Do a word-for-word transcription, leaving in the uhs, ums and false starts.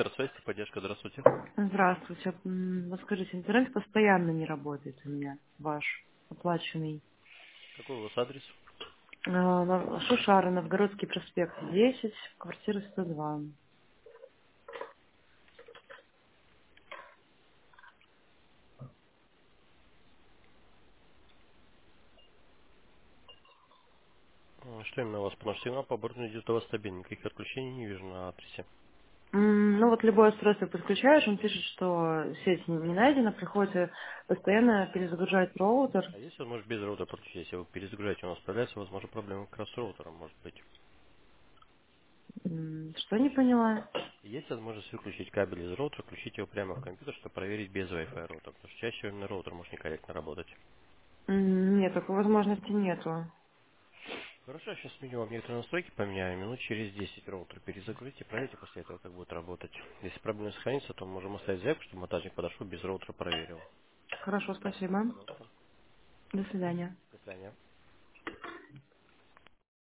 Центр связи, поддержка, здравствуйте. Здравствуйте. М, Вот скажите, интернет постоянно не работает у меня, ваш, оплаченный. Какой у вас адрес? А, на- Шушара, Новгородский проспект, десять, квартира сто два. А, Что именно у вас? Потому что сигнал по борду идет у вас стабильно. Никаких отключений не вижу на адресе. М, Ну вот любое устройство подключаешь, он пишет, что сеть не не найдена, приходится постоянно перезагружать роутер. А если он может без роутера подключить? Если вы перезагружаете, у нас появляется, возможно, проблема как раз с роутером, может быть. М, Что не поняла? Есть возможность выключить кабель из роутера, включить его прямо в компьютер, чтобы проверить без Wi-Fi роутера. Потому что чаще именно роутер может некорректно работать. М, Нет, такой возможности нету. Хорошо, я сейчас сменю вам некоторые настройки, поменяю. Минут через десять роутер перезагрузите, проверьте после этого, как будет работать. Если проблема сохранится, то можем оставить заявку, чтобы монтажник подошел без роутера проверил. Хорошо, спасибо. Пожалуйста. До свидания. До свидания.